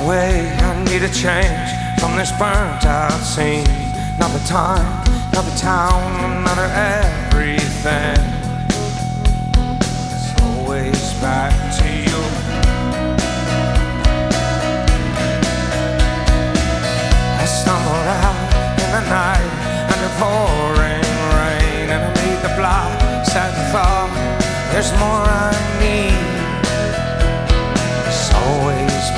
way, I need a change from this burnt out scene. Not the time, not the town, not everything. It's always back to you. I stumbled out in the night under pouring rain, and I made the block sad and thought there's more